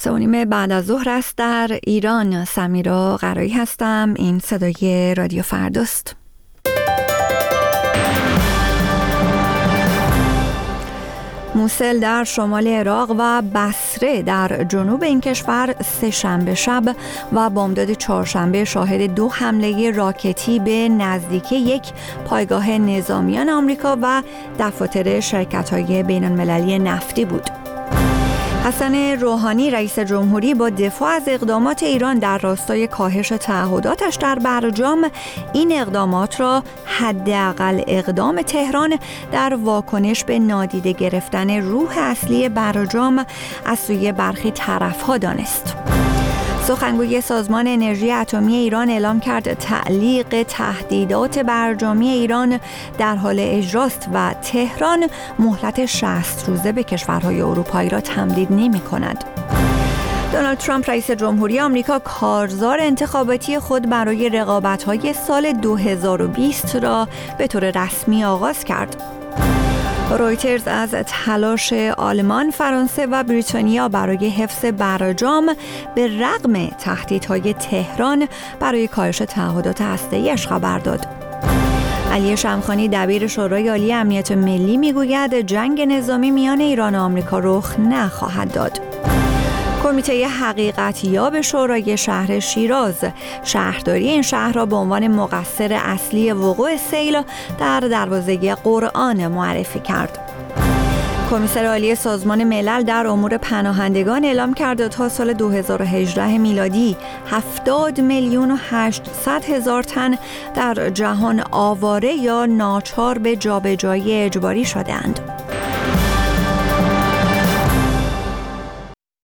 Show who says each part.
Speaker 1: 3:30 بعد از ظهر است در ایران. سمیرا قرایی هستم. این صدای رادیو فرداست. موصل در شمال عراق و بصره در جنوب این کشور سه‌شنبه شب و بامداد چهارشنبه شاهد 2 حمله راکتی به نزدیکی یک پایگاه نظامیان آمریکا و دفاتر شرکت‌های بین‌المللی نفتی بود. حسن روحانی رئیس جمهوری با دفاع از اقدامات ایران در راستای کاهش تعهداتش در برجام این اقدامات را حداقل اقدام تهران در واکنش به نادیده گرفتن روح اصلی برجام از سوی برخی طرف‌ها دانست. سخنگوی سازمان انرژی اتمی ایران اعلام کرد تعلیق تهدیدات برجامی ایران در حال اجراست و تهران مهلت 60 روزه به کشورهای اروپایی را تمدید نمی‌کند. دونالد ترامپ رئیس جمهوری آمریکا کارزار انتخاباتی خود برای رقابت‌های سال 2020 را به طور رسمی آغاز کرد. رویترز از تلاش آلمان، فرانسه و بریتانیا برای حفظ برجام به رغم تهدیدهای تهران برای کاهش تعهدات هسته‌ای‌اش خبر داد. علی شمخانی دبیر شورای عالی امنیت ملی میگوید جنگ نظامی میان ایران و آمریکا رخ نخواهد داد. کمیته حقیقتیاب شورای شهر شیراز شهرداری این شهر را به عنوان مقصر اصلی وقوع سیل در دروازه قرآن معرفی کرد. کمیسر عالی سازمان ملل در امور پناهندگان اعلام کرد تا سال 2018 میلادی 70,800,000 تن در جهان آواره یا ناچار به جابجایی اجباری شدند.